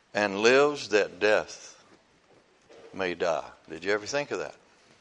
and lives that death may die. Did you ever think of that?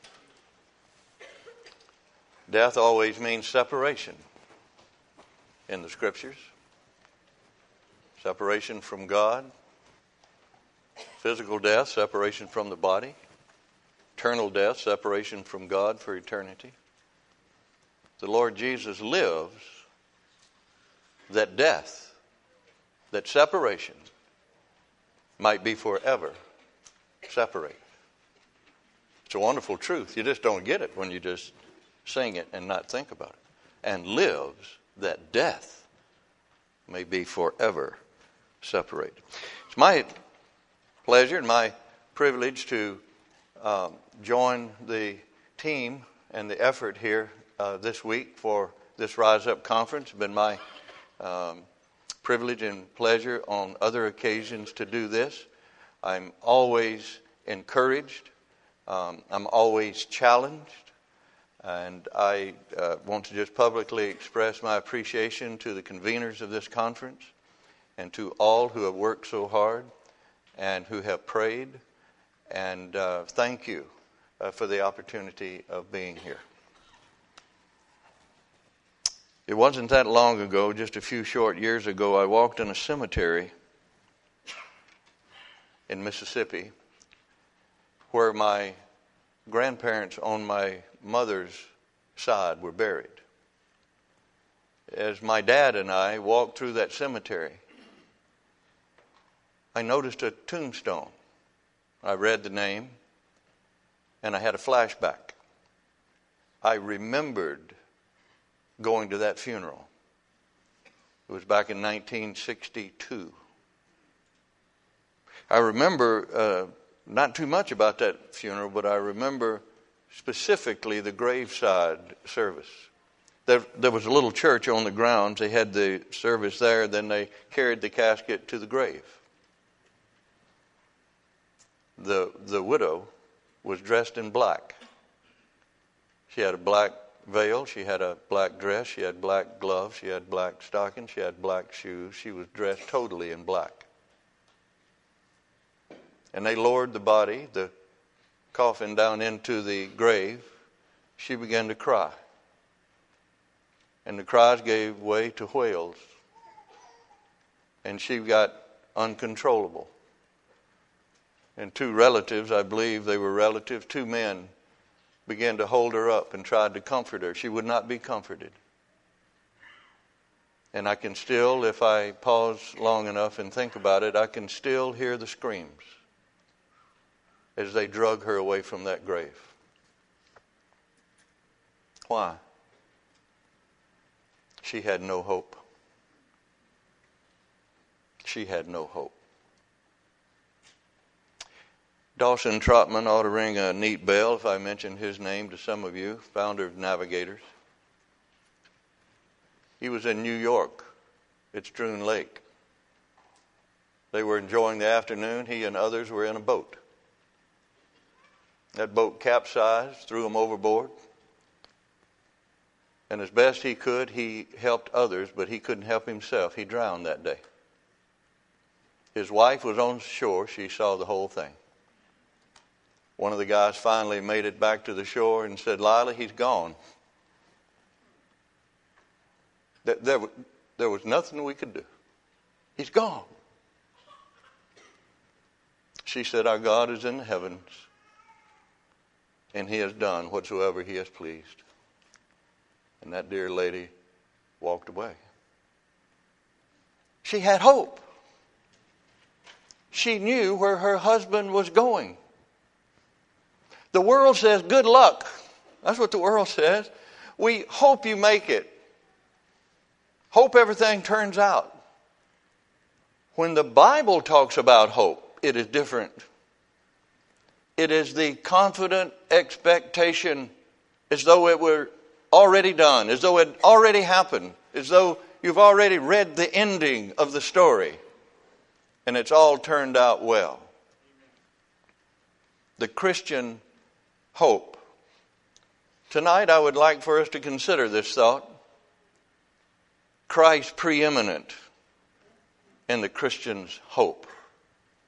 Death always means separation in the Scriptures. Separation from God. Physical death, separation from the body. Eternal death, separation from God for eternity. The Lord Jesus lives that death, that separation might be forever separated. It's a wonderful truth. You just don't get it when you just sing it and not think about it. And lives that death may be forever separated. It's my pleasure and my privilege to join the team and the effort here this week for this Rise Up conference. It's been my privilege and pleasure on other occasions to do this. I'm always encouraged. I'm always challenged. And I want to just publicly express my appreciation to the conveners of this conference and to all who have worked so hard and who have prayed. And thank you for the opportunity of being here. It wasn't that long ago, just a few short years ago, I walked in a cemetery in Mississippi where my grandparents on my mother's side were buried. As my dad and I walked through that cemetery, I noticed a tombstone. I read the name, and I had a flashback. I remembered going to that funeral. It was back in 1962. I remember not too much about that funeral, but I remember specifically the graveside service. There was a little church on the grounds. They had the service there, then they carried the casket to the grave. The widow was dressed in black. She had a black veil, she had a black dress, she had black gloves, she had black stockings, she had black shoes. She was dressed totally in black. And they lowered the body, the coffin, down into the grave. She began to cry. And the cries gave way to wails. And she got uncontrollable. And two relatives, I believe they were relatives, two men, began to hold her up and tried to comfort her. She would not be comforted. And I can still, if I pause long enough and think about it, I can still hear the screams as they drug her away from that grave. Why? She had no hope. She had no hope. Dawson Trotman ought to ring a neat bell if I mention his name to some of you, founder of Navigators. He was in New York at Stroon Lake. They were enjoying the afternoon. He and others were in a boat. That boat capsized, threw him overboard. And as best he could, he helped others, but he couldn't help himself. He drowned that day. His wife was on shore. She saw the whole thing. One of the guys finally made it back to the shore and said, "Lila, he's gone." There was nothing we could do. He's gone. She said, "Our God is in the heavens, and he has done whatsoever he has pleased." And that dear lady walked away. She had hope. She knew where her husband was going. The world says, "Good luck." That's what the world says. We hope you make it. Hope everything turns out. When the Bible talks about hope, it is different. It is the confident expectation as though it were already done, as though it already happened, as though you've already read the ending of the story and it's all turned out well. The Christian hope. Tonight I would like for us to consider this thought. Christ preeminent in the Christian's hope.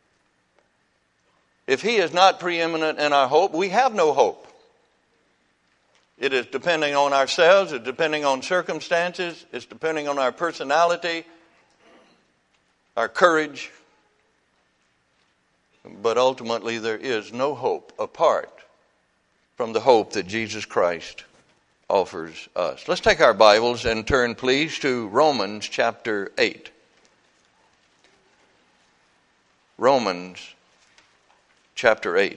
If He is not preeminent in our hope, we have no hope. It is depending on ourselves, it's depending on circumstances, it's depending on our personality, our courage. But ultimately there is no hope apart from the hope that Jesus Christ offers us. Let's take our Bibles and turn, please, to Romans chapter 8. Romans chapter 8.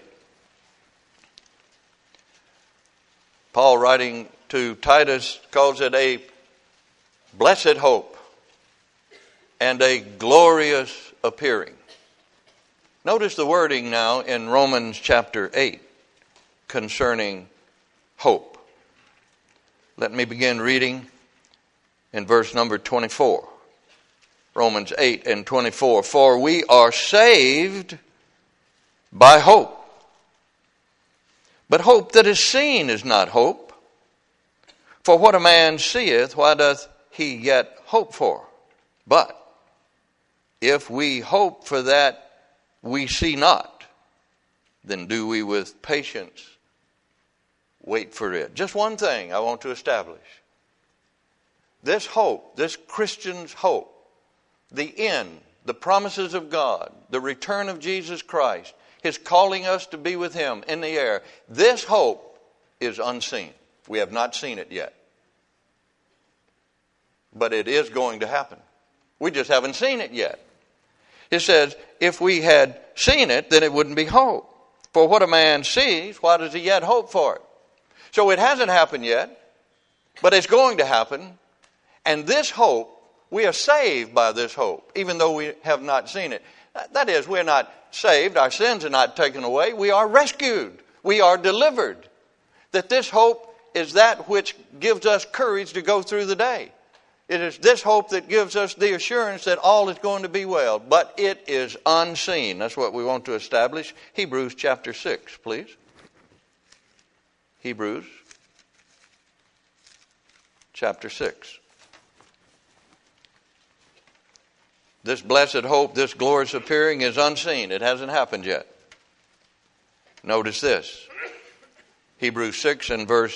Paul, writing to Titus, calls it a blessed hope and a glorious appearing. Notice the wording now in Romans chapter 8 concerning hope. Let me begin reading in verse number 24. Romans 8 and 24. For we are saved by hope. But hope that is seen is not hope. For what a man seeth, why doth he yet hope for? But if we hope for that we see not, then do we with patience wait for it. Just one thing I want to establish. This hope, this Christian's hope, the end, the promises of God, the return of Jesus Christ, His calling us to be with Him in the air, this hope is unseen. We have not seen it yet. But it is going to happen. We just haven't seen it yet. It says, if we had seen it, then it wouldn't be hope. For what a man sees, why does he yet hope for it? So it hasn't happened yet, but it's going to happen. And this hope, we are saved by this hope, even though we have not seen it. That is, we're not saved, our sins are not taken away, we are rescued, we are delivered. That this hope is that which gives us courage to go through the day. It is this hope that gives us the assurance that all is going to be well, but it is unseen. That's what we want to establish. Hebrews chapter 6, please. Hebrews chapter 6. This blessed hope, this glorious appearing is unseen. It hasn't happened yet. Notice this. Hebrews 6 and verse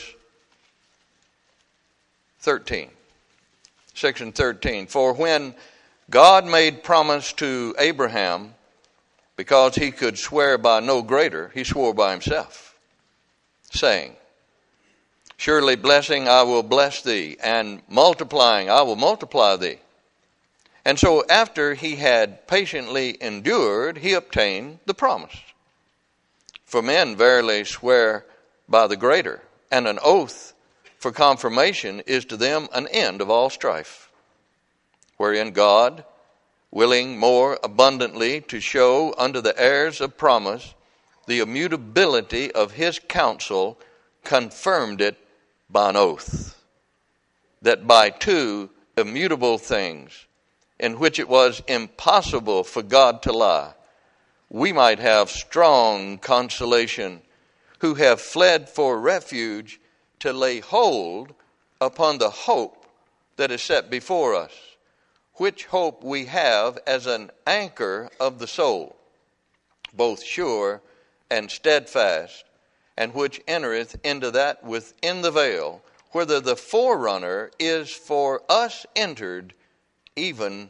13. 6 and 13. For when God made promise to Abraham, because he could swear by no greater, he swore by himself, saying, surely blessing I will bless thee, and multiplying I will multiply thee. And so after he had patiently endured, he obtained the promise. For men verily swear by the greater, and an oath for confirmation is to them an end of all strife. Wherein God, willing more abundantly to show unto the heirs of promise the immutability of his counsel, confirmed it by an oath, that by two immutable things, in which it was impossible for God to lie, we might have strong consolation, who have fled for refuge to lay hold upon the hope that is set before us, which hope we have as an anchor of the soul, both sure and steadfast, and which entereth into that within the veil, whither the forerunner is for us entered, even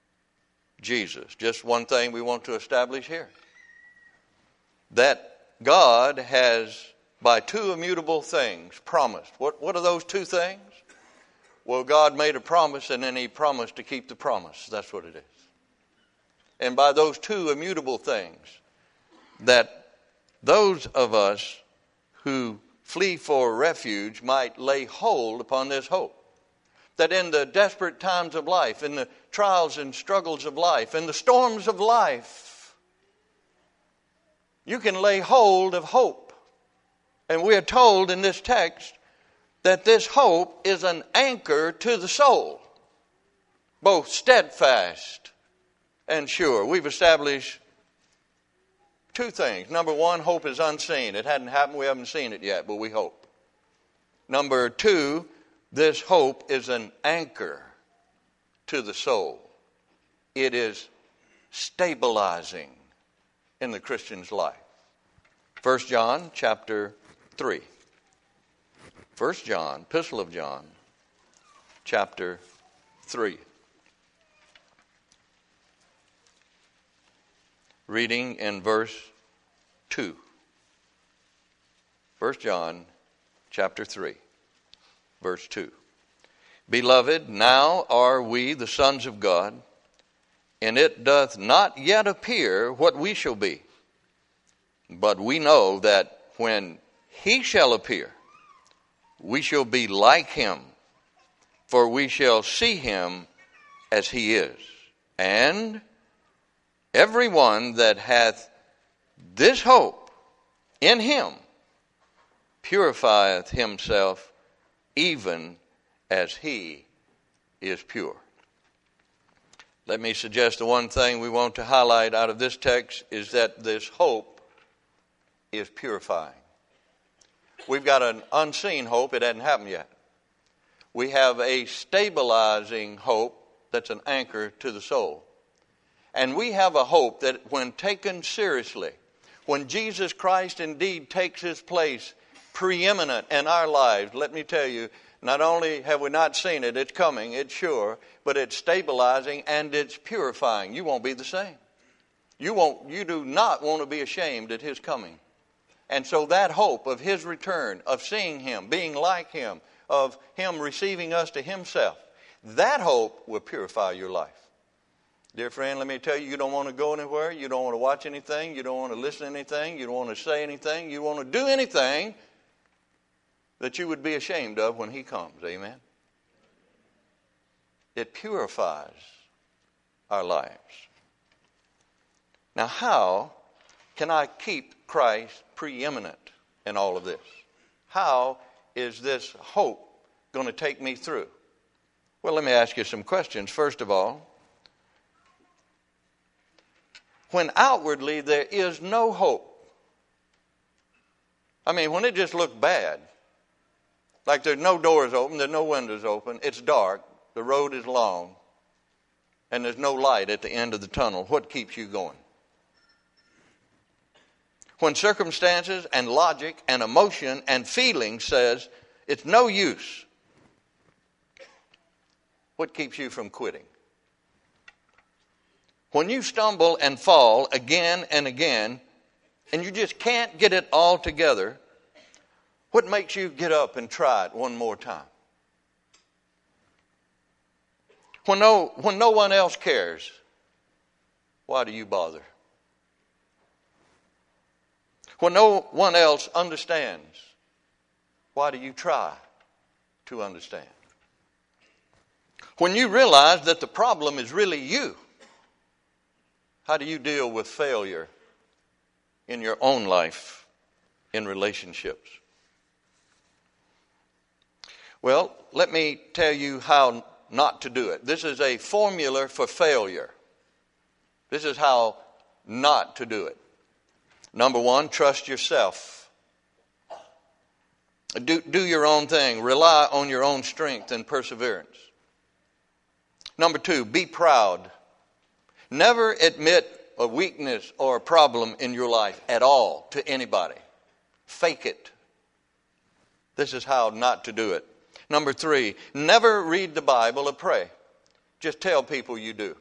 Jesus. Just one thing we want to establish here. That God has, by two immutable things, promised. What are those two things? Well, God made a promise, and then He promised to keep the promise. That's what it is. And by those two immutable things, that those of us who flee for refuge might lay hold upon this hope. That in the desperate times of life, in the trials and struggles of life, in the storms of life, you can lay hold of hope. And we are told in this text that this hope is an anchor to the soul, both steadfast and sure. We've established two things. Number one, hope is unseen. It hadn't happened, we haven't seen it yet, but we hope. Number two, this hope is an anchor to the soul. It is stabilizing in the Christian's life. 1 John chapter 3. 1 John, Epistle of John, chapter 3. Reading in verse 2. 1 John chapter 3, verse 2. Beloved, now are we the sons of God, and it doth not yet appear what we shall be. But we know that when he shall appear, we shall be like him, for we shall see him as he is. And everyone that hath this hope in him purifieth himself even as he is pure. Let me suggest the one thing we want to highlight out of this text is that this hope is purifying. We've got an unseen hope. It hasn't happened yet. We have a stabilizing hope that's an anchor to the soul. And we have a hope that when taken seriously, when Jesus Christ indeed takes his place preeminent in our lives, let me tell you, not only have we not seen it, it's coming, it's sure, but it's stabilizing and it's purifying. You won't be the same. You do not want to be ashamed at his coming. And so that hope of his return, of seeing him, being like him, of him receiving us to himself, that hope will purify your life. Dear friend, let me tell you, you don't want to go anywhere, you don't want to watch anything, you don't want to listen to anything, you don't want to say anything, you want to do anything that you would be ashamed of when he comes. Amen? It purifies our lives. Now, how can I keep Christ preeminent in all of this? How is this hope going to take me through? Well, let me ask you some questions. First of all, when outwardly there is no hope, I mean, when it just looks bad, like there's no doors open, there's no windows open, it's dark, the road is long, and there's no light at the end of the tunnel, what keeps you going? When circumstances and logic and emotion and feeling says it's no use, what keeps you from quitting? When you stumble and fall again and again, and you just can't get it all together, what makes you get up and try it one more time? When no one else cares, why do you bother? When no one else understands, why do you try to understand? When you realize that the problem is really you, how do you deal with failure in your own life, in relationships? Well, let me tell you how not to do it. This is a formula for failure. This is how not to do it. Number one, trust yourself. Do your own thing. Rely on your own strength and perseverance. Number two, be proud. Never admit a weakness or a problem in your life at all to anybody. Fake it. This is how not to do it. Number three, never read the Bible or pray. Just tell people you do.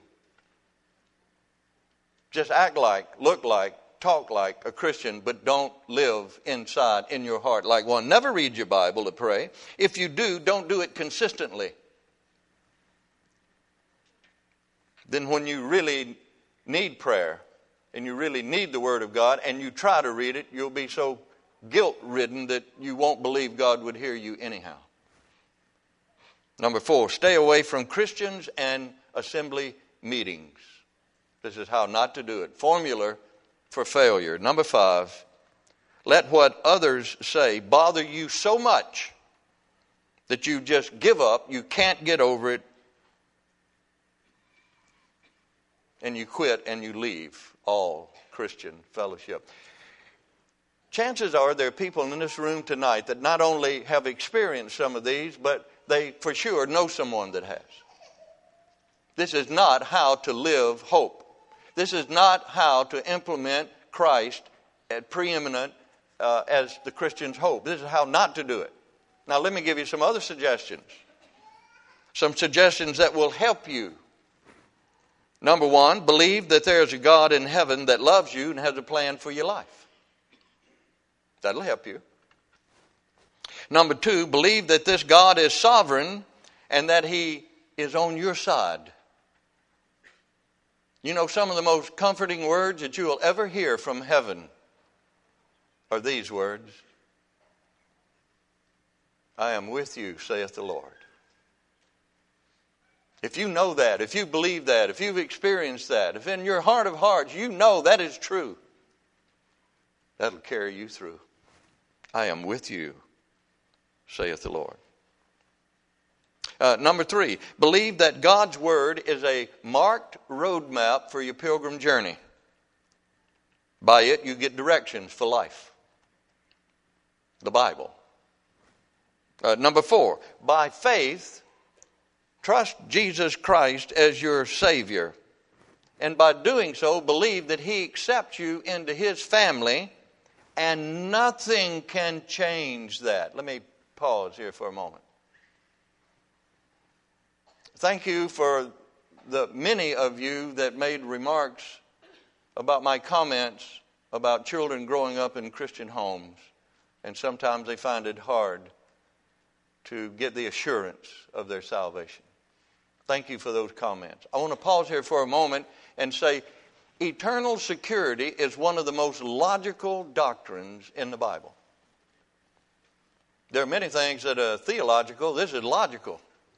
Just act like, look like, talk like a Christian, but don't live inside in your heart like one. Never read your Bible or pray. If you do, don't do it consistently. Then when you really need prayer and you really need the Word of God and you try to read it, you'll be so guilt-ridden that you won't believe God would hear you anyhow. Number four, stay away from Christians and assembly meetings. This is how not to do it. Formula for failure. Number five, let what others say bother you so much that you just give up, you can't get over it, and you quit and you leave all Christian fellowship. Chances are there are people in this room tonight that not only have experienced some of these, but they for sure know someone that has. This is not how to live hope. This is not how to implement Christ as preeminent as the Christian's hope. This is how not to do it. Now let me give you some other suggestions. Some suggestions that will help you. Number one, believe that there is a God in heaven that loves you and has a plan for your life. That'll help you. Number two, believe that this God is sovereign and that He is on your side. You know, some of the most comforting words that you will ever hear from heaven are these words. I am with you, saith the Lord. If you know that, if you believe that, if you've experienced that, if in your heart of hearts you know that is true, that'll carry you through. I am with you, saith the Lord. Number three, believe that God's Word is a marked roadmap for your pilgrim journey. By it, you get directions for life. The Bible. Number four, by faith, trust Jesus Christ as your Savior. And by doing so, believe that He accepts you into His family, and nothing can change that. Let me pause here for a moment. Thank you for the many of you that made remarks about my comments about children growing up in Christian homes. And sometimes they find it hard to get the assurance of their salvation. Thank you for those comments. I want to pause here for a moment and say, eternal security is one of the most logical doctrines in the Bible. There are many things that are theological. This is logical.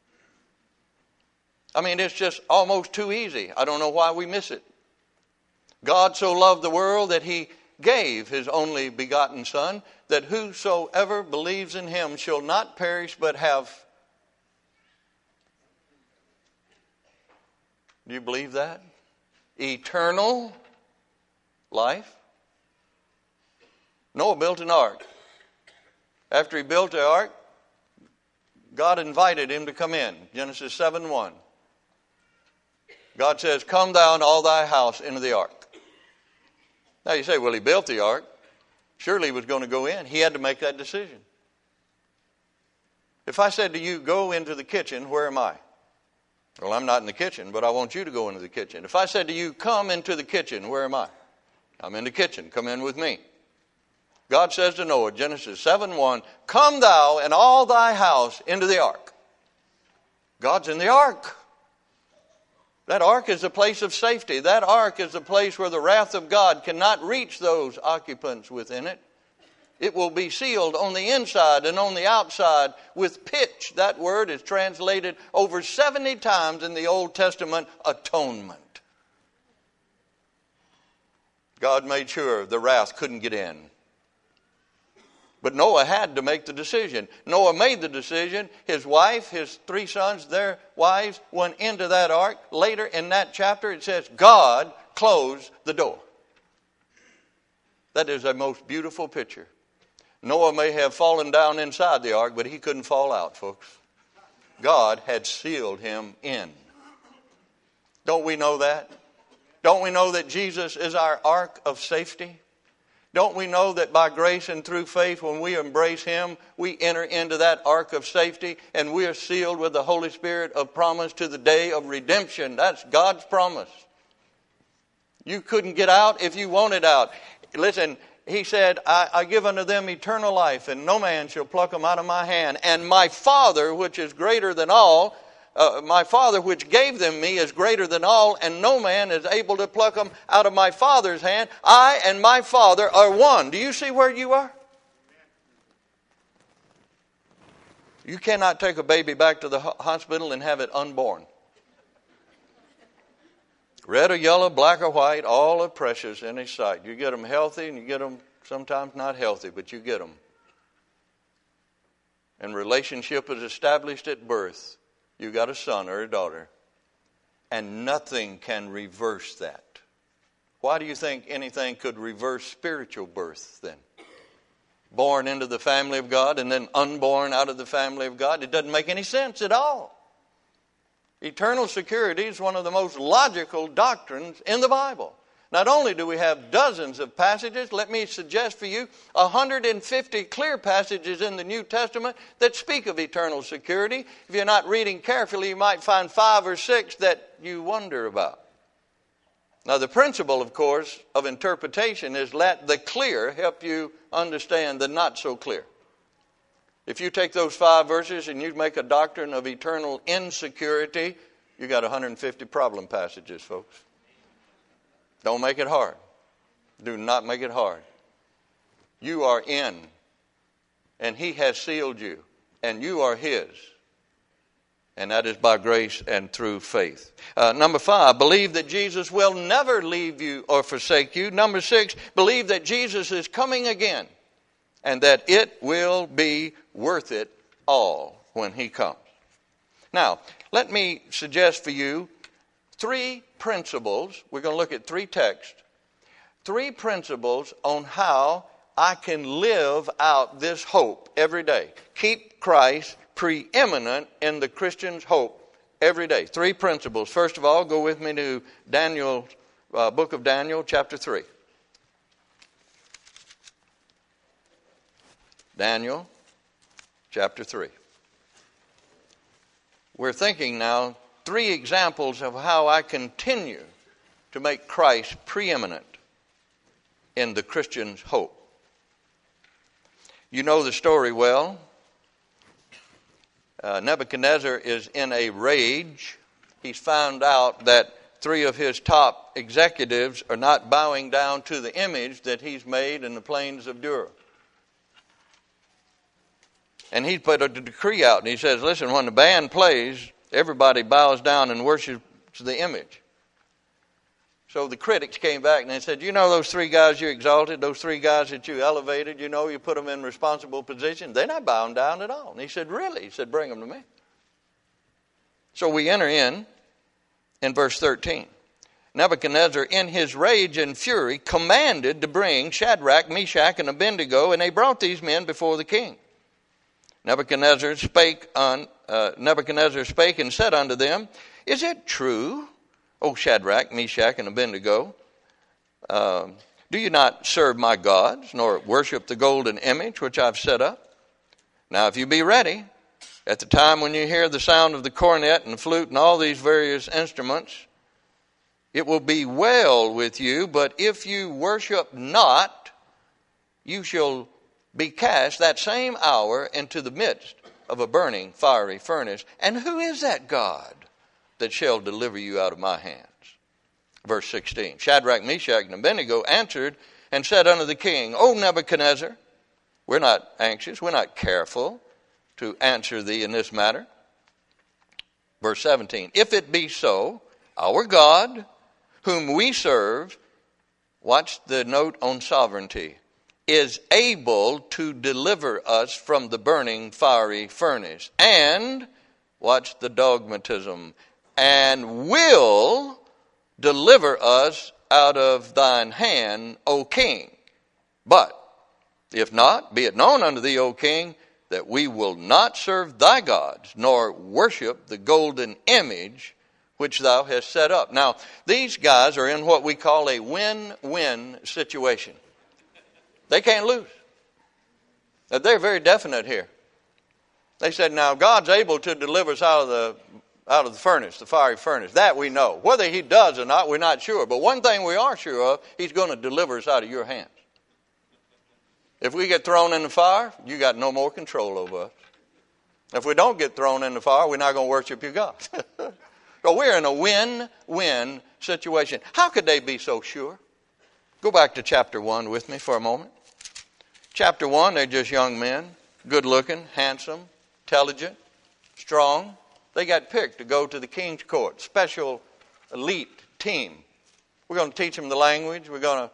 I mean, it's just almost too easy. I don't know why we miss it. God so loved the world that He gave His only begotten Son, that whosoever believes in Him shall not perish but have. Do you believe that? Eternal life. Noah built an ark. After he built the ark, God invited him to come in. Genesis 7:1. God says, come thou and all thy house into the ark. Now you say, well, he built the ark. Surely he was going to go in. He had to make that decision. If I said to you, go into the kitchen, where am I? Well, I'm not in the kitchen, but I want you to go into the kitchen. If I said to you, come into the kitchen, where am I? I'm in the kitchen. Come in with me. God says to Noah, Genesis 7:1, come thou and all thy house into the ark. God's in the ark. That ark is a place of safety. That ark is a place where the wrath of God cannot reach those occupants within it. It will be sealed on the inside and on the outside with pitch. That word is translated over 70 times in the Old Testament, atonement. God made sure the wrath couldn't get in. But Noah had to make the decision. Noah made the decision. His wife, his 3 sons, their wives went into that ark. Later in that chapter it says, God closed the door. That is a most beautiful picture. Noah may have fallen down inside the ark, but he couldn't fall out, folks. God had sealed him in. Don't we know that? Don't we know that Jesus is our ark of safety? Don't we know that by grace and through faith, when we embrace Him, we enter into that ark of safety, and we are sealed with the Holy Spirit of promise to the day of redemption. That's God's promise. You couldn't get out if you wanted out. Listen, He said, I give unto them eternal life, and no man shall pluck them out of my hand. And my Father, which is greater than all, my Father which gave them me is greater than all, and no man is able to pluck them out of my Father's hand. I and my Father are one. Do you see where you are? You cannot take a baby back to the hospital and have it unborn. Red or yellow, black or white, all are precious in His sight. You get them healthy and you get them sometimes not healthy, but you get them. And relationship is established at birth. You got a son or a daughter. And nothing can reverse that. Why do you think anything could reverse spiritual birth then? Born into the family of God and then unborn out of the family of God? It doesn't make any sense at all. Eternal security is one of the most logical doctrines in the Bible. Not only do we have dozens of passages, let me suggest for you 150 clear passages in the New Testament that speak of eternal security. If you're not reading carefully, you might find 5 or 6 that you wonder about. Now, the principle, of course, of interpretation is let the clear help you understand the not so clear. If you take those 5 verses and you make a doctrine of eternal insecurity, you got 150 problem passages, folks. Don't make it hard. Do not make it hard. You are in, and He has sealed you, and you are His. And that is by grace and through faith. Number 5, believe that Jesus will never leave you or forsake you. Number 6, believe that Jesus is coming again, and that it will be worth it all when He comes. Now, let me suggest for you 3 principles. We're going to look at 3 texts. 3 principles on how I can live out this hope every day. Keep Christ preeminent in the Christian's hope every day. 3 principles. First of all, go with me to Daniel, book of Daniel, chapter 3. Daniel, chapter 3. We're thinking now 3 examples of how I continue to make Christ preeminent in the Christian's hope. You know the story well. Nebuchadnezzar is in a rage. He's found out that 3 of his top executives are not bowing down to the image that he's made in the plains of Dura. And he put a decree out, and he says, listen, when the band plays, everybody bows down and worships the image. So the critics came back and they said, you know those 3 guys you exalted, those 3 guys that you elevated, you know, you put them in responsible positions, they're not bowing down at all. And he said, really? He said, bring them to me. So we enter in verse 13. Nebuchadnezzar, in his rage and fury, commanded to bring Shadrach, Meshach, and Abednego, and they brought these men before the king. Nebuchadnezzar spake and said unto them, is it true, O Shadrach, Meshach, and Abednego, do you not serve my gods, nor worship the golden image which I've set up? Now if you be ready, at the time when you hear the sound of the cornet and the flute and all these various instruments, it will be well with you, but if you worship not, you shall be cast that same hour into the midst of a burning fiery furnace. And who is that God that shall deliver you out of my hands? Verse 16. Shadrach, Meshach, and Abednego answered and said unto the king, O Nebuchadnezzar, we're not anxious, we're not careful to answer thee in this matter. Verse 17. If it be so, our God, whom we serve, watch the note on sovereignty, is able to deliver us from the burning fiery furnace. And, watch the dogmatism, and will deliver us out of thine hand, O king. But, if not, be it known unto thee, O king, that we will not serve thy gods, nor worship the golden image which thou hast set up. Now, these guys are in what we call a win-win situation. They can't lose. Now, they're very definite here. They said, now God's able to deliver us out of the furnace, the fiery furnace. That we know. Whether He does or not, we're not sure. But one thing we are sure of, He's going to deliver us out of your hands. If we get thrown in the fire, you got no more control over us. If we don't get thrown in the fire, we're not going to worship your God. So we're in a win-win situation. How could they be so sure? Go back to chapter 1 with me for a moment. Chapter 1, they're just young men, good looking, handsome, intelligent, strong. They got picked to go to the king's court, special elite team. We're going to teach them the language. We're going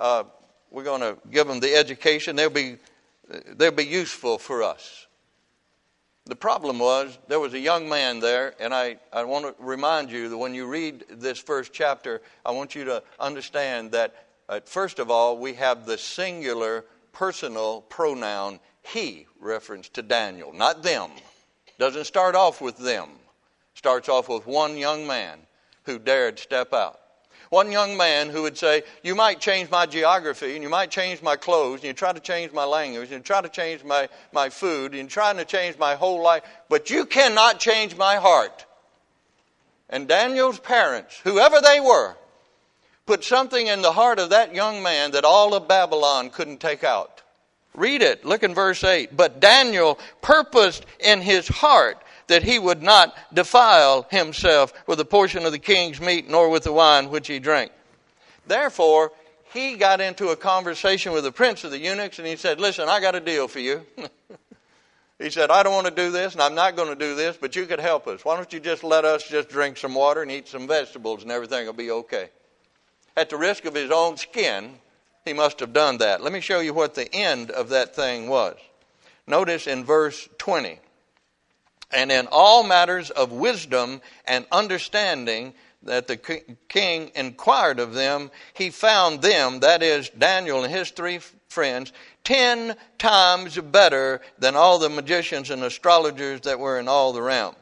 to give them the education. They'll be useful for us. The problem was there was a young man there, and I want to remind you that when you read this first chapter, I want you to understand that first of all, we have the singular personal pronoun he, reference to Daniel, not them. Doesn't start off with them. Starts off with one young man who dared step out. One young man who would say, you might change my geography, and you might change my clothes, and you try to change my language, and you try to change my food, and you're trying to change my whole life, but you cannot change my heart. And Daniel's parents, whoever they were, put something in the heart of that young man that all of Babylon couldn't take out. Read it. Look in verse 8. But Daniel purposed in his heart that he would not defile himself with a portion of the king's meat, nor with the wine which he drank. Therefore, he got into a conversation with the prince of the eunuchs, and he said, listen, I got a deal for you. He said, I don't want to do this, and I'm not going to do this, but you could help us. Why don't you just let us just drink some water and eat some vegetables, and everything will be okay. At the risk of his own skin, he must have done that. Let me show you what the end of that thing was. Notice in verse 20. And in all matters of wisdom and understanding that the king inquired of them, he found them, that is, Daniel and his 3 friends, 10 times better than all the magicians and astrologers that were in all the realm.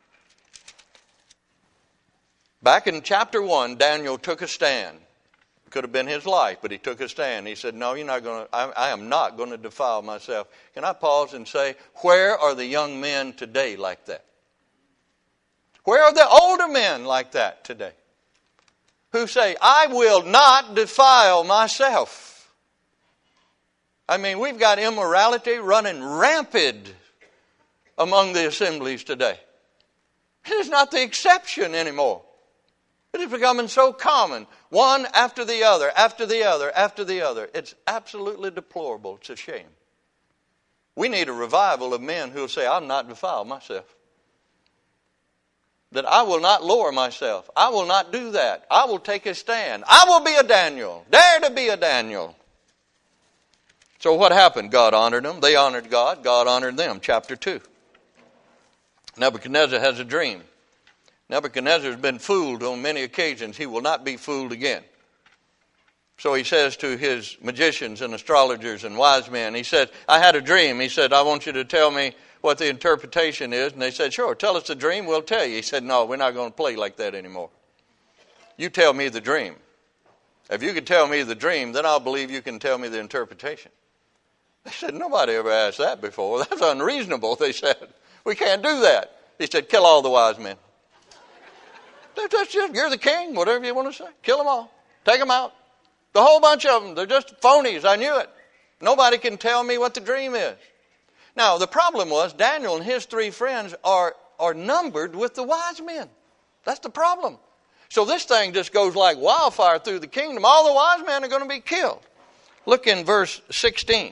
Back in chapter 1, Daniel took a stand. Could have been his life, but he took a stand. He said, no, you're not going to, I am not going to defile myself. Can I pause and say, where are the young men today like that? Where are the older men like that today? Who say, I will not defile myself. I mean, we've got immorality running rampant among the assemblies today. It is not the exception anymore. It is becoming so common, one after the other, after the other, after the other. It's absolutely deplorable. It's a shame. We need a revival of men who will say, I'll not defile myself. That I will not lower myself. I will not do that. I will take a stand. I will be a Daniel. Dare to be a Daniel. So what happened? God honored them. They honored God. God honored them. Chapter 2. Nebuchadnezzar has a dream. Nebuchadnezzar has been fooled on many occasions. He will not be fooled again. So he says to his magicians and astrologers and wise men, he said, I had a dream. He said, I want you to tell me what the interpretation is. And they said, sure, tell us the dream, we'll tell you. He said, no, we're not going to play like that anymore. You tell me the dream. If you can tell me the dream, then I'll believe you can tell me the interpretation. They said, nobody ever asked that before. That's unreasonable, they said. We can't do that. He said, kill all the wise men. That's just, you're the king, whatever you want to say. Kill them all. Take them out. The whole bunch of them, they're just phonies. I knew it. Nobody can tell me what the dream is. Now, the problem was Daniel and his 3 friends are numbered with the wise men. That's the problem. So this thing just goes like wildfire through the kingdom. All the wise men are going to be killed. Look in verse 16.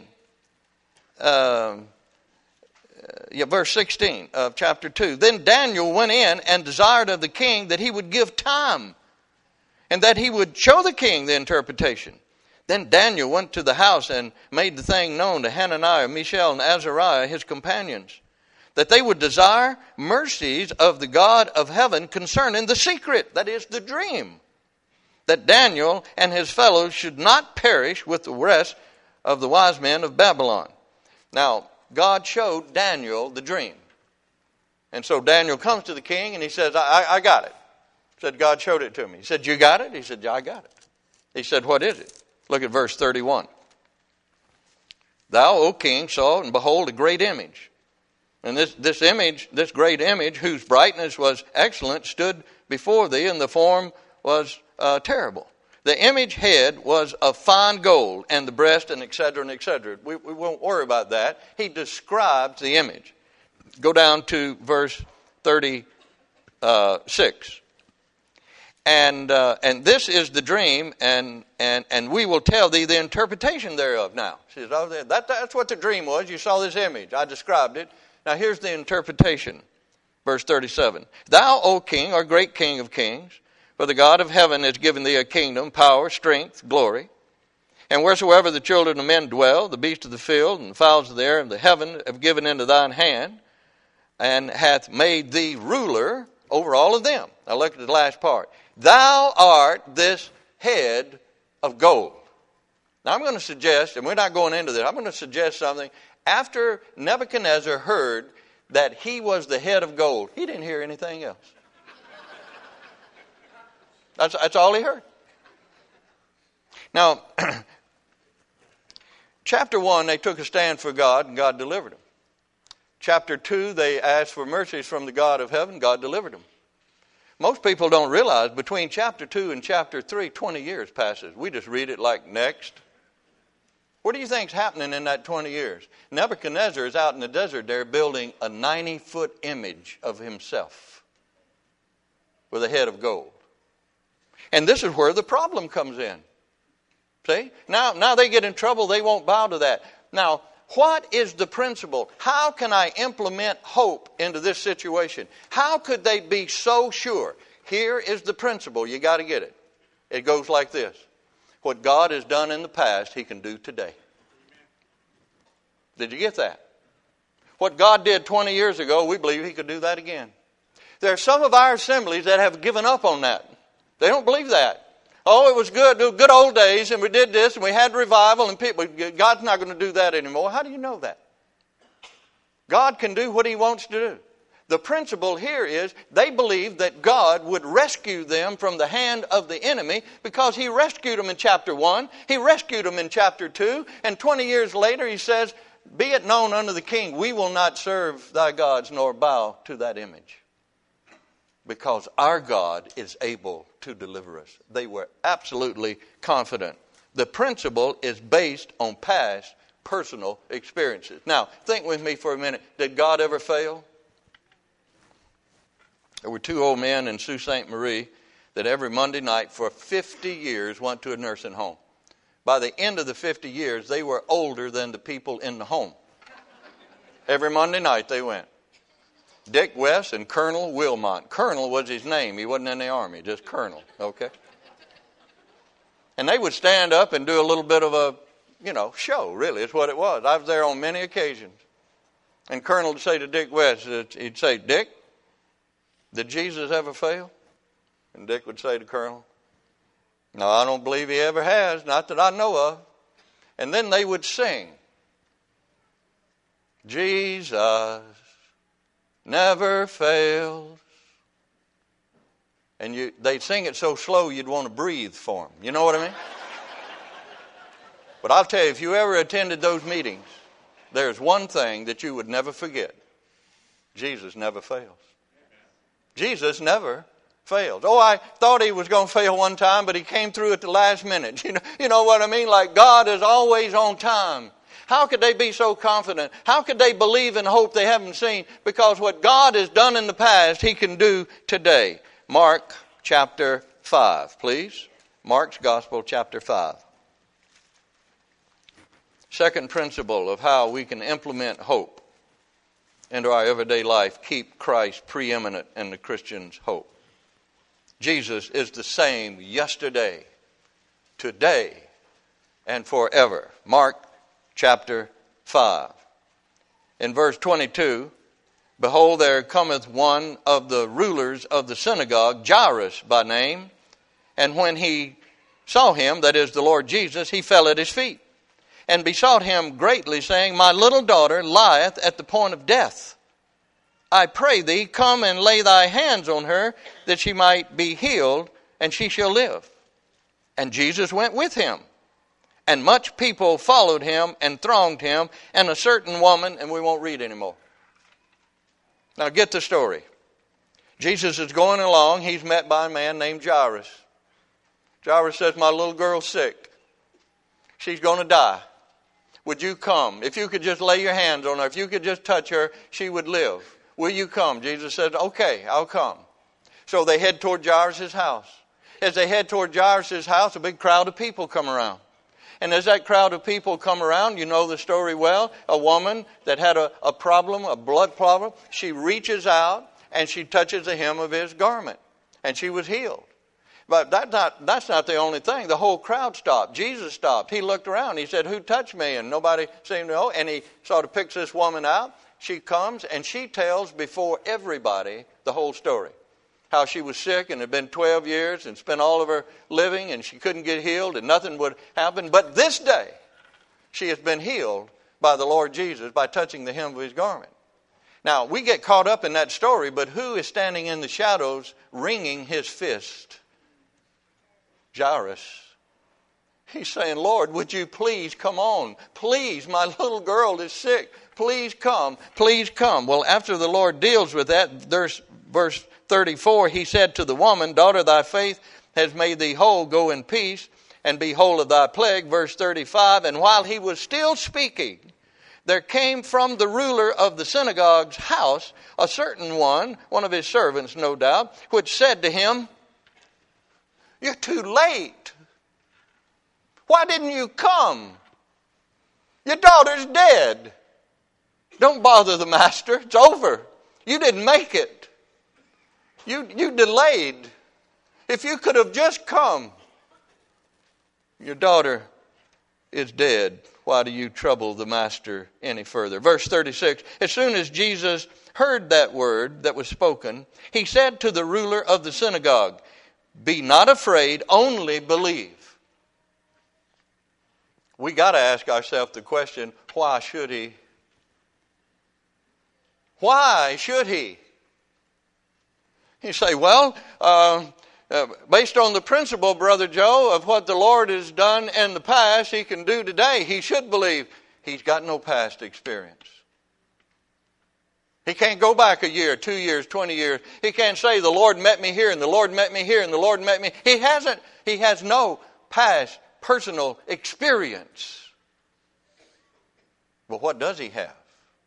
Verse 16 of chapter 2. Then Daniel went in and desired of the king that he would give time and that he would show the king the interpretation. Then Daniel went to the house and made the thing known to Hananiah, Mishael, and Azariah, his companions, that they would desire mercies of the God of heaven concerning the secret, that is, the dream, that Daniel and his fellows should not perish with the rest of the wise men of Babylon. Now, God showed Daniel the dream. And so Daniel comes to the king and he says, I got it. He said, God showed it to me. He said, you got it? He said, yeah, I got it. He said, what is it? Look at verse 31. Thou, O king, saw and behold a great image. And this image, this great image, whose brightness was excellent, stood before thee, and the form was terrible. The image head was of fine gold, and the breast, and et cetera, and et cetera. We won't worry about that. He describes the image. Go down to verse 36. And this is the dream, and we will tell thee the interpretation thereof. Now, she says, oh, that's what the dream was. You saw this image. I described it. Now, here's the interpretation. Verse 37. Thou, O king, art great king of kings, for the God of heaven has given thee a kingdom, power, strength, glory. And wheresoever the children of men dwell, the beasts of the field and the fowls of the air and the heaven have given into thine hand, and hath made thee ruler over all of them. Now look at the last part. Thou art this head of gold. Now I'm going to suggest, and we're not going into this, I'm going to suggest something. After Nebuchadnezzar heard that he was the head of gold, he didn't hear anything else. That's all he heard. Now, chapter 1, they took a stand for God, and God delivered them. Chapter 2, they asked for mercies from the God of heaven. God delivered them. Most people don't realize between chapter 2 and chapter 3, 20 years passes. We just read it like next. What do you think's happening in that 20 years? Nebuchadnezzar is out in the desert there building a 90-foot image of himself with a head of gold. And this is where the problem comes in. See? Now they get in trouble. They won't bow to that. Now, what is the principle? How can I implement hope into this situation? How could they be so sure? Here is the principle. You got to get it. It goes like this. What God has done in the past, He can do today. Did you get that? What God did 20 years ago, we believe He could do that again. There are some of our assemblies that have given up on that. They don't believe that. Oh, it was good old days, and we did this, and we had revival, and people, God's not going to do that anymore. How do you know that? God can do what He wants to do. The principle here is they believe that God would rescue them from the hand of the enemy because He rescued them in chapter 1. He rescued them in chapter 2. And 20 years later He says, "Be it known unto the king, we will not serve thy gods nor bow to that image." Because our God is able to deliver us. They were absolutely confident. The principle is based on past personal experiences. Now, think with me for a minute. Did God ever fail? There were two old men in Sault Ste. Marie that every Monday night for 50 years went to a nursing home. By the end of the 50 years, they were older than the people in the home. Every Monday night they went. Dick West and Colonel Wilmot. Colonel was his name. He wasn't in the army, just Colonel, okay? And they would stand up and do a little bit of a, show, really, is what it was. I was there on many occasions. And Colonel would say to Dick West, he'd say, "Dick, did Jesus ever fail?" And Dick would say to Colonel, "No, I don't believe He ever has, not that I know of." And then they would sing, "Jesus never fails." And they'd sing it so slow you'd want to breathe for them. You know what I mean? But I'll tell you, if you ever attended those meetings, there's one thing that you would never forget. Jesus never fails. Jesus never fails. Oh, I thought He was going to fail one time, but He came through at the last minute. You know what I mean? Like God is always on time. How could they be so confident? How could they believe in hope they haven't seen? Because what God has done in the past, He can do today. Mark chapter 5, please. Mark's Gospel, chapter 5. Second principle of how we can implement hope into our everyday life, keep Christ preeminent in the Christian's hope. Jesus is the same yesterday, today, and forever. Mark chapter 5. In verse 22, "Behold, there cometh one of the rulers of the synagogue, Jairus by name. And when he saw Him," that is the Lord Jesus, "he fell at His feet, and besought Him greatly, saying, My little daughter lieth at the point of death. I pray thee, come and lay thy hands on her, that she might be healed, and she shall live. And Jesus went with him. And much people followed Him and thronged Him, and a certain woman," and we won't read anymore. Now get the story. Jesus is going along. He's met by a man named Jairus. Jairus says, "My little girl's sick. She's going to die. Would you come? If you could just lay your hands on her, if you could just touch her, she would live. Will you come?" Jesus said, "Okay, I'll come." So they head toward Jairus' house. As they head toward Jairus' house, a big crowd of people come around. And as that crowd of people come around, you know the story well, a woman that had a problem, a blood problem, she reaches out and she touches the hem of His garment. And she was healed. But that's not the only thing. The whole crowd stopped. Jesus stopped. He looked around. He said, "Who touched me?" And nobody seemed to know. And He sort of picks this woman out. She comes and she tells before everybody the whole story. How she was sick and had been 12 years and spent all of her living and she couldn't get healed and nothing would happen. But this day, she has been healed by the Lord Jesus by touching the hem of His garment. Now, we get caught up in that story, but who is standing in the shadows wringing his fist? Jairus. He's saying, Lord, would you please come on? Please, my little girl is sick. Please come. Please come. Well, after the Lord deals with that, verse 34, he said to the woman, daughter, thy faith has made thee whole. Go in peace and be whole of thy plague. Verse 35, and while he was still speaking, there came from the ruler of the synagogue's house a certain one of his servants, no doubt, which said to him, you're too late. Why didn't you come? Your daughter's dead. Don't bother the master. It's over. You didn't make it. You delayed. If you could have just come. Your daughter is dead. Why do you trouble the master any further? Verse 36, as soon as Jesus heard that word that was spoken, he said to the ruler of the synagogue, be not afraid, only believe. We got to ask ourselves the question, why should he? Why should he? You say, well, based on the principle, Brother Joe, of what the Lord has done in the past, he can do today. He should believe. He's got no past experience. He can't go back a year, 2 years, 20 years. He can't say, the Lord met me here, and the Lord met me here, and the Lord met me. He hasn't. He has no past personal experience. But what does he have?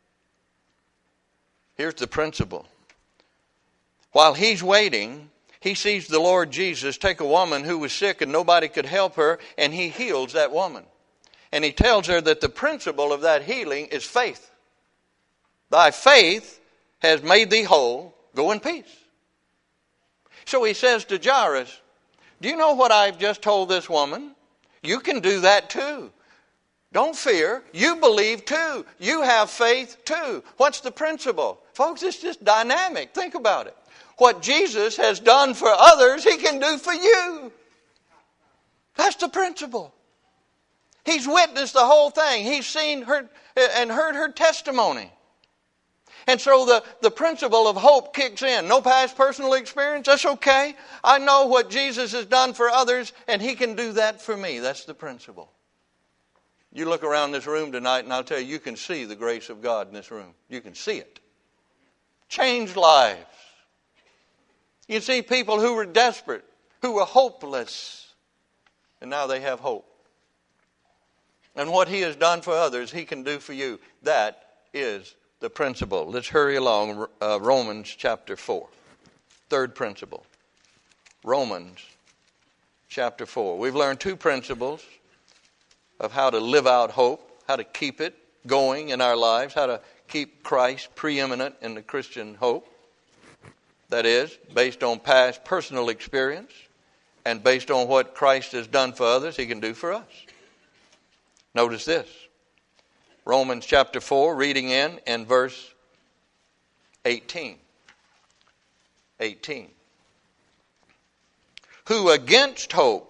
Here's the principle. While he's waiting, he sees the Lord Jesus take a woman who was sick and nobody could help her, and he heals that woman. And he tells her that the principle of that healing is faith. Thy faith has made thee whole. Go in peace. So he says to Jairus, do you know what I've just told this woman? You can do that too. Don't fear. You believe too. You have faith too. What's the principle? Folks, it's just dynamic. Think about it. What Jesus has done for others, he can do for you. That's the principle. He's witnessed the whole thing. He's seen her and heard her testimony. And so the principle of hope kicks in. No past personal experience, that's okay. I know what Jesus has done for others, and he can do that for me. That's the principle. You look around this room tonight, and I'll tell you, you can see the grace of God in this room. You can see it. Changed lives. You see people who were desperate, who were hopeless, and now they have hope. And what he has done for others, he can do for you. That is the principle. Let's hurry along. Romans chapter 4. Third principle. Romans chapter 4. We've learned two principles of how to live out hope, how to keep it going in our lives, how to keep Christ preeminent in the Christian hope. That is, based on past personal experience and based on what Christ has done for others, he can do for us. Notice this. Romans chapter 4, reading in verse 18. 18. Who against hope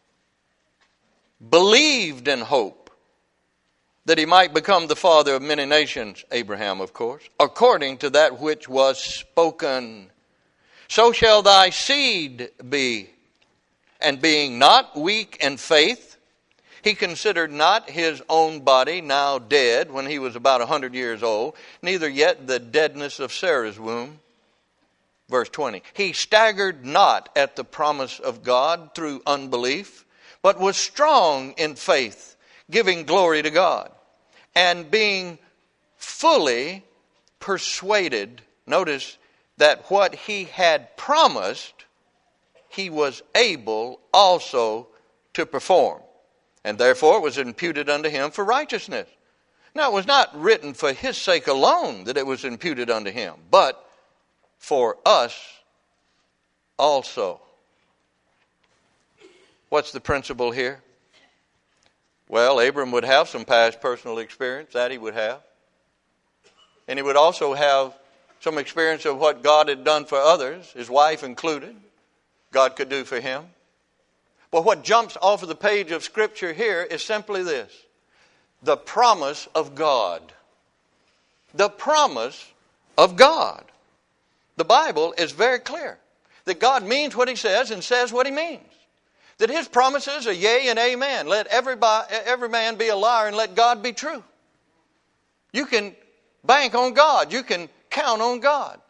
believed in hope that he might become the father of many nations, Abraham, of course, according to that which was spoken. So shall thy seed be. And being not weak in faith, he considered not his own body now dead when he was about 100 years old, neither yet the deadness of Sarah's womb. Verse 20. He staggered not at the promise of God through unbelief, but was strong in faith, giving glory to God, and being fully persuaded, notice, that what he had promised, he was able also to perform. And therefore it was imputed unto him for righteousness. Now it was not written for his sake alone that it was imputed unto him, but for us also. What's the principle here? Well, Abram would have some past personal experience, that he would have. And he would also have some experience of what God had done for others, his wife included, God could do for him. But what jumps off of the page of Scripture here is simply this. The promise of God. The promise of God. The Bible is very clear that God means what he says and says what he means. that His promises are yea and amen. Let every man be a liar and let God be true. You can bank on God. You can count on God.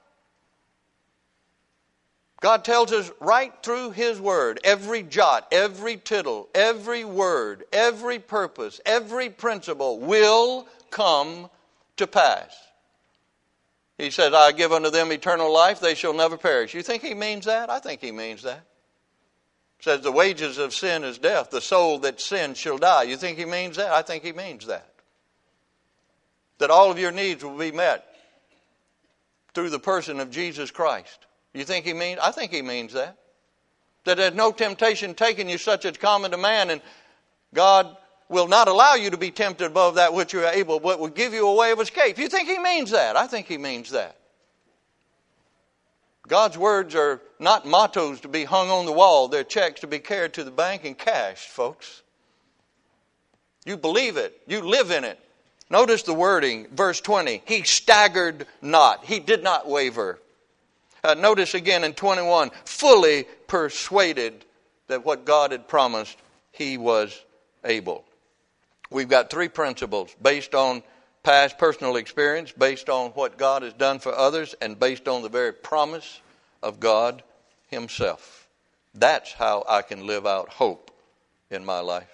God tells us right through His Word, every jot, every tittle, every word, every purpose, every principle will come to pass. He says, I give unto them eternal life, they shall never perish. You think He means that? I think He means that. He says, the wages of sin is death, the soul that sins shall die. You think He means that? I think He means that. That all of your needs will be met through the person of Jesus Christ. You think He means? I think He means that. That there's no temptation taken you such as common to man, and God will not allow you to be tempted above that which you are able, but will give you a way of escape. You think He means that? I think He means that. God's words are not mottos to be hung on the wall. They're checks to be carried to the bank and cashed, folks. You believe it. You live in it. Notice the wording, verse 20. He staggered not. He did not waver. Notice again in 21, fully persuaded that what God had promised, He was able. We've got three principles based on past personal experience, based on what God has done for others, and based on the very promise of God Himself. That's how I can live out hope in my life.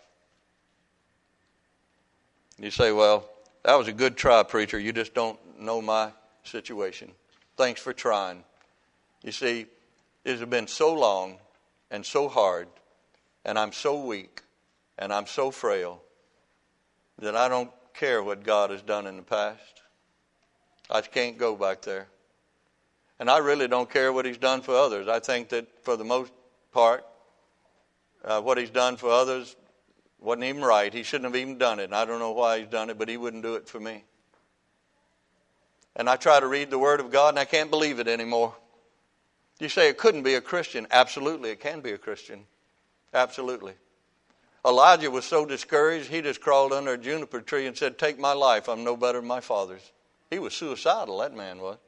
You say, well, that was a good try, preacher. You just don't know my situation. Thanks for trying. You see, it has been so long and so hard, and I'm so weak, and I'm so frail, that I don't care what God has done in the past. I can't go back there. And I really don't care what He's done for others. I think that for the most part, what He's done for others wasn't even right. He shouldn't have even done it. And I don't know why He's done it, but He wouldn't do it for me. And I try to read the Word of God, and I can't believe it anymore. You say it couldn't be a Christian. Absolutely, it can be a Christian. Absolutely. Elijah was so discouraged, he just crawled under a juniper tree and said, take my life, I'm no better than my father's. He was suicidal, that man was.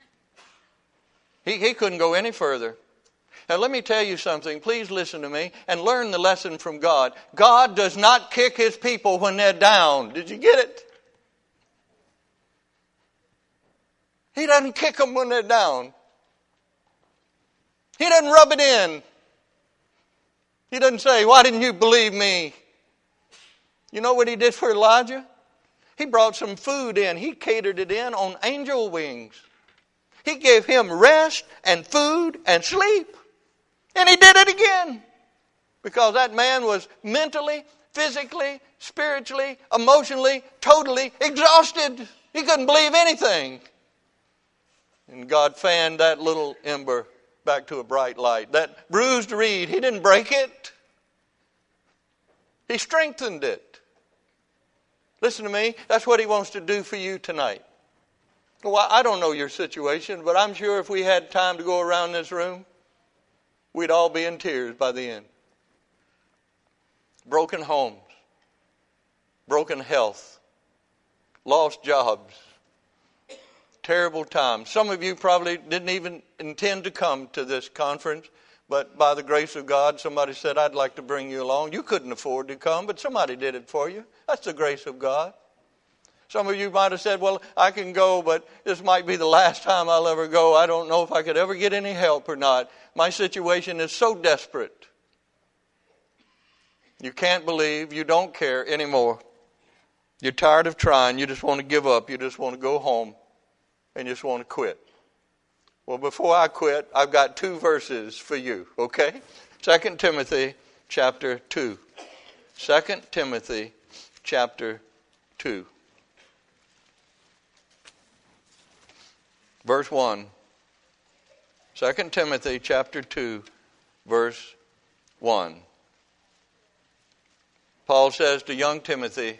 He couldn't go any further. Now let me tell you something, please listen to me and learn the lesson from God. God does not kick His people when they're down. Did you get it? He doesn't kick them when they're down. He doesn't rub it in. He doesn't say, why didn't you believe me? You know what He did for Elijah? He brought some food in. He catered it in on angel wings. He gave him rest and food and sleep. And He did it again. Because that man was mentally, physically, spiritually, emotionally, totally exhausted. He couldn't believe anything. And God fanned that little ember back to a bright light. That bruised reed, He didn't break it. He strengthened it. Listen to me, that's what He wants to do for you tonight. Well, I don't know your situation, but I'm sure if we had time to go around this room, we'd all be in tears by the end. Broken homes, broken health, lost jobs, terrible times. Some of you probably didn't even intend to come to this conference, but by the grace of God, somebody said, I'd like to bring you along. You couldn't afford to come, but somebody did it for you. That's the grace of God. Some of you might have said, well, I can go, but this might be the last time I'll ever go. I don't know if I could ever get any help or not. My situation is so desperate. You can't believe, you don't care anymore. You're tired of trying, you just want to give up, you just want to go home. And you just want to quit. Well, before I quit, I've got two verses for you, okay? 2 Timothy chapter 2. 2 Timothy chapter 2. Verse 1. 2 Timothy chapter 2, verse 1. Paul says to young Timothy,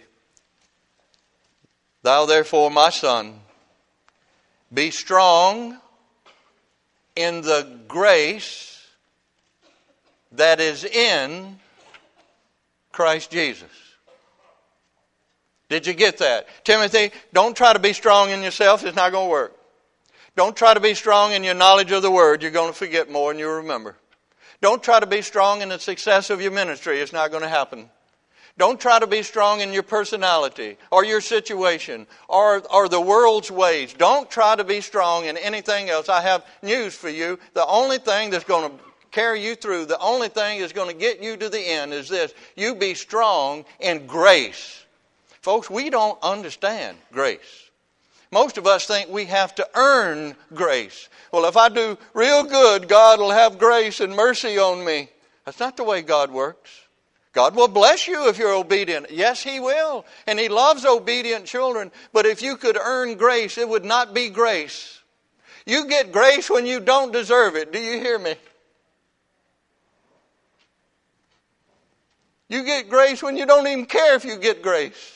Thou therefore, my son, be strong in the grace that is in Christ Jesus. Did you get that? Timothy, don't try to be strong in yourself. It's not going to work. Don't try to be strong in your knowledge of the Word. You're going to forget more than you'll remember. Don't try to be strong in the success of your ministry. It's not going to happen. Don't try to be strong in your personality or your situation or the world's ways. Don't try to be strong in anything else. I have news for you. The only thing that's going to carry you through, the only thing that's going to get you to the end is this. You be strong in grace. Folks, we don't understand grace. Most of us think we have to earn grace. Well, if I do real good, God will have grace and mercy on me. That's not the way God works. God will bless you if you're obedient. Yes, He will. And He loves obedient children. But if you could earn grace, it would not be grace. You get grace when you don't deserve it. Do you hear me? You get grace when you don't even care if you get grace.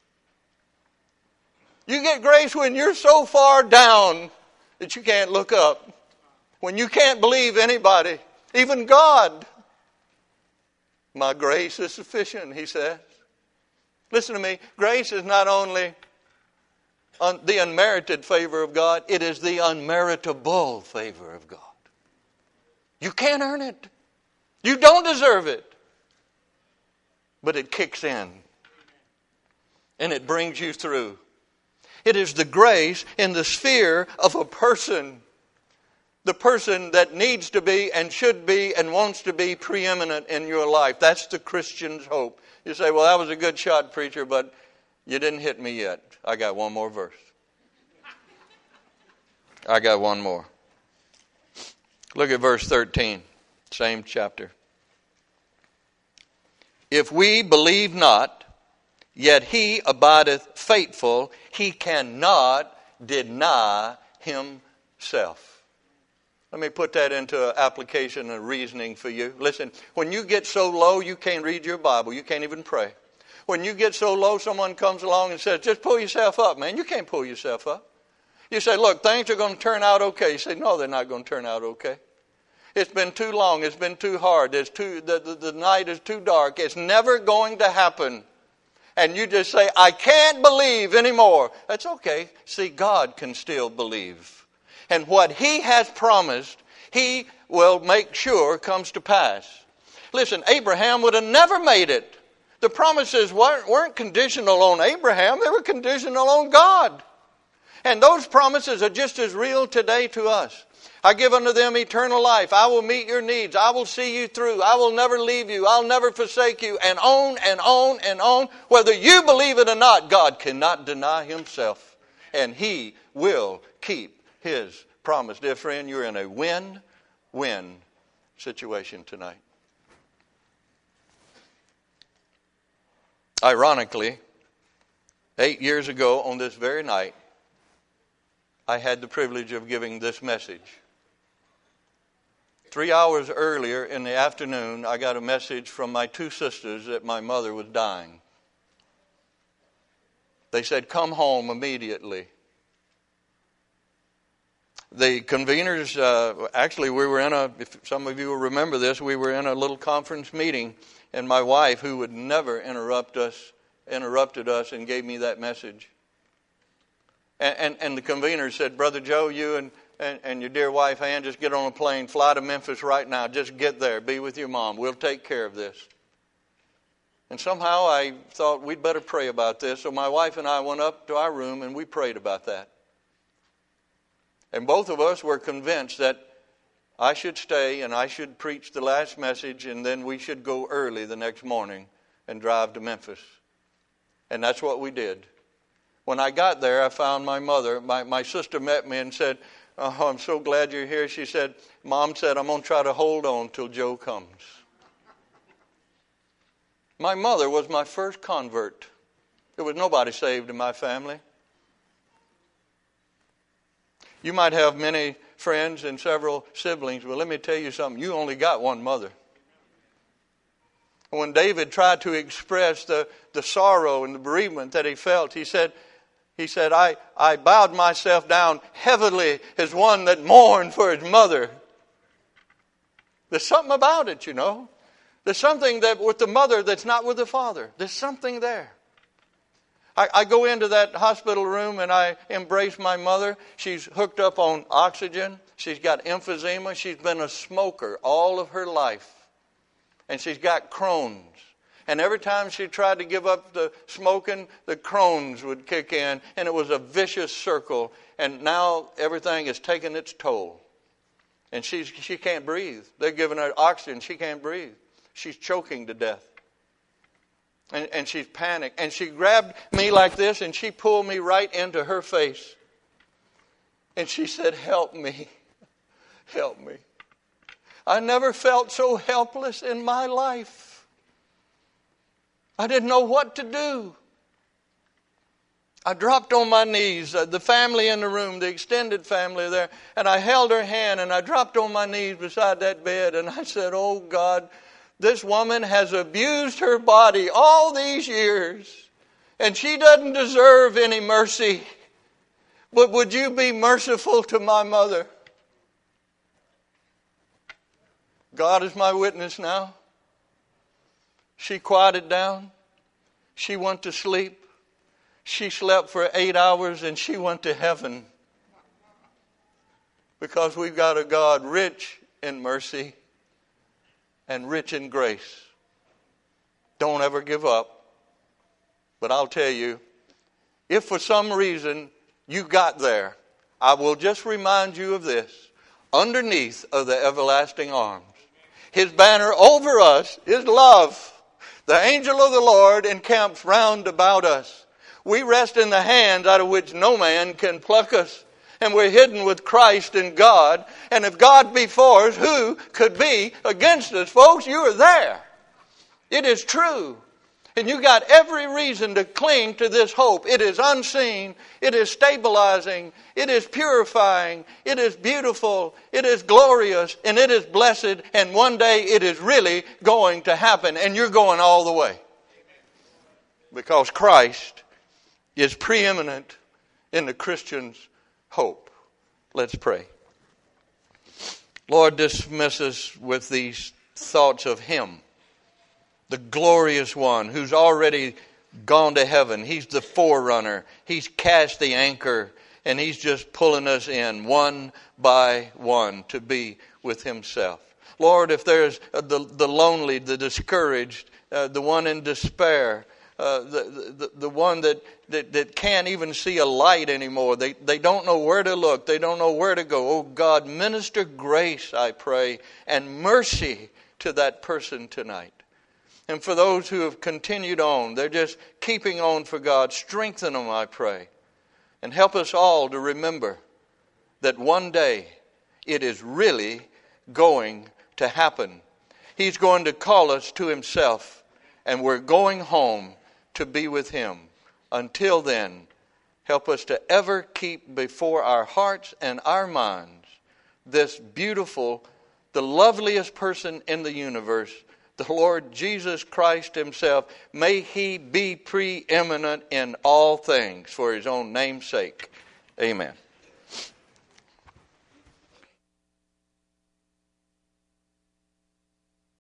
You get grace when you're so far down that you can't look up. When you can't believe anybody, even God. My grace is sufficient, He says. Listen to me. Grace is not only the unmerited favor of God, it is the unmeritable favor of God. You can't earn it. You don't deserve it. But it kicks in. And it brings you through. It is the grace in the sphere of a person. The person that needs to be and should be and wants to be preeminent in your life. That's the Christian's hope. You say, well, that was a good shot, preacher, but you didn't hit me yet. I got one more verse. I got one more. Look at verse 13, same chapter. If we believe not, yet He abideth faithful, He cannot deny Himself. Let me put that into application and reasoning for you. Listen, when you get so low you can't read your Bible, you can't even pray. When you get so low, someone comes along and says, just pull yourself up, man. You can't pull yourself up. You say, look, things are going to turn out okay. You say, no, they're not going to turn out okay. It's been too long. It's been too hard. The night is too dark. It's never going to happen. And you just say, I can't believe anymore. That's okay. See, God can still believe. And what He has promised, He will make sure comes to pass. Listen, Abraham would have never made it. The promises weren't conditional on Abraham. They were conditional on God. And those promises are just as real today to us. I give unto them eternal life. I will meet your needs. I will see you through. I will never leave you. I'll never forsake you. And on and on and on. Whether you believe it or not, God cannot deny Himself. And He will keep His promise. Dear friend, you're in a win-win situation tonight. Ironically, 8 years ago on this very night, I had the privilege of giving this message. 3 hours earlier in the afternoon, I got a message from my two sisters that my mother was dying. They said, come home immediately. The conveners, actually we were in if some of you will remember this, we were in a little conference meeting, and my wife, who would never interrupted us and gave me that message. And the convener said, Brother Joe, you and your dear wife Ann, just get on a plane, fly to Memphis right now. Just get there, be with your mom. We'll take care of this. And somehow I thought we'd better pray about this. So my wife and I went up to our room and we prayed about that. And both of us were convinced that I should stay and I should preach the last message, and then we should go early the next morning and drive to Memphis. And that's what we did. When I got there, I found my mother. My sister met me and said, oh, I'm so glad you're here. She said, Mom said, I'm going to try to hold on till Joe comes. My mother was my first convert. There was nobody saved in my family. You might have many friends and several siblings, but let me tell you something. You only got one mother. When David tried to express the sorrow and the bereavement that he felt, he said, I bowed myself down heavily as one that mourned for his mother. There's something about it, you know. There's something that with the mother that's not with the father. There's something there. I go into that hospital room and I embrace my mother. She's hooked up on oxygen. She's got emphysema. She's been a smoker all of her life. And she's got Crohn's. And every time she tried to give up the smoking, the Crohn's would kick in. And it was a vicious circle. And now everything is taking its toll. And she can't breathe. They're giving her oxygen. She can't breathe. She's choking to death. And she's panicked. And she grabbed me like this and she pulled me right into her face. And she said, "Help me. Help me." I never felt so helpless in my life. I didn't know what to do. I dropped on my knees, the family in the room, the extended family there, and I held her hand and I dropped on my knees beside that bed and I said, "Oh God, this woman has abused her body all these years and she doesn't deserve any mercy. But would you be merciful to my mother?" God is my witness now. She quieted down. She went to sleep. She slept for 8 hours and she went to heaven. Because we've got a God rich in mercy and rich in grace. Don't ever give up. But I'll tell you, if for some reason you got there, I will just remind you of this. Underneath of the everlasting arms, His banner over us is love. The angel of the Lord encamps round about us. We rest in the hands out of which no man can pluck us. And we're hidden with Christ in God. And if God be for us, who could be against us? Folks, you are there. It is true. And you got every reason to cling to this hope. It is unseen. It is stabilizing. It is purifying. It is beautiful. It is glorious. And it is blessed. And one day it is really going to happen. And you're going all the way. Because Christ is preeminent in the Christian's hope. Let's pray. Lord, dismiss us with these thoughts of Him. The glorious one who's already gone to heaven. He's the forerunner. He's cast the anchor. And He's just pulling us in one by one to be with Himself. Lord, if there's the lonely, the discouraged, the one in despair, the one that can't even see a light anymore. They don't know where to look. They don't know where to go. Oh God, minister grace, I pray, and mercy to that person tonight. And for those who have continued on, they're just keeping on for God, strengthen them, I pray. And help us all to remember that one day it is really going to happen. He's going to call us to Himself, and we're going home to be with Him. Until then, help us to ever keep before our hearts and our minds this beautiful, the loveliest person in the universe, the Lord Jesus Christ Himself. May He be preeminent in all things for His own name's sake. Amen.